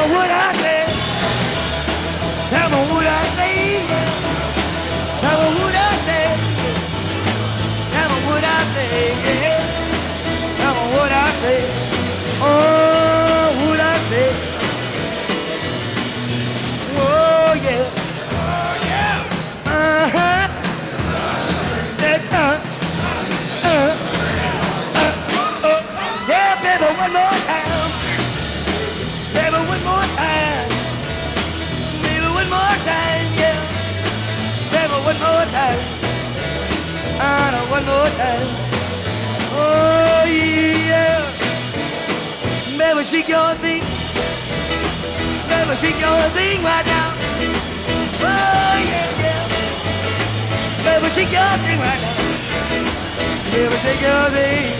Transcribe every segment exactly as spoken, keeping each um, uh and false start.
what I say. Tell me what I say. Tell me what I say. Tell me what I say. Tell me what I say. Oh, what I say. Oh yeah. Oh yeah. Uh huh. Said uh. Uh. Uh. Uh. Yeah, baby, one more time. Baby, one more time. Baby, one more time, yeah. Baby, one more time. I know one more time. Oh, yeah. Baby, shake your thing. Baby, shake your thing right now. Oh, yeah, yeah. Baby, shake your thing right now. Baby, shake your thing.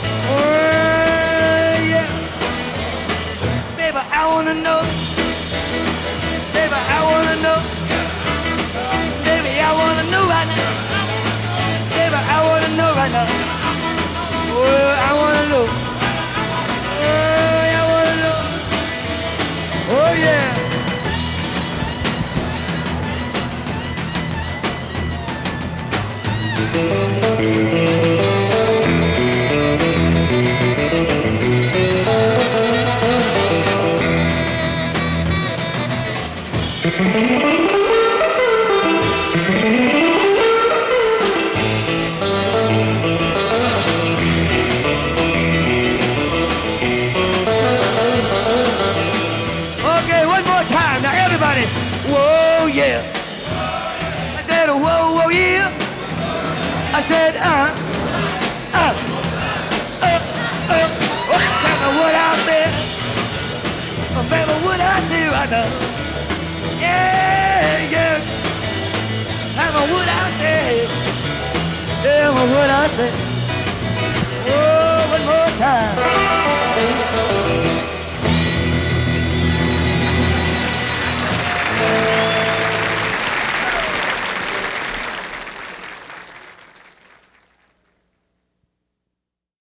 Oh, yeah. Baby, I wanna know. Baby, I wanna know. Baby, I wanna know right now. Baby, I wanna know right now. Oh, I wanna know. Oh, I wanna know. Oh, yeah. Okay, one more time. Now everybody, whoa, yeah. I said, whoa, whoa, yeah. I said, uh, uh, uh, uh. Oh, tell me what I said. Oh, baby, what I say right now. Yeah, yeah. Tell me what I said. Tell me what I said.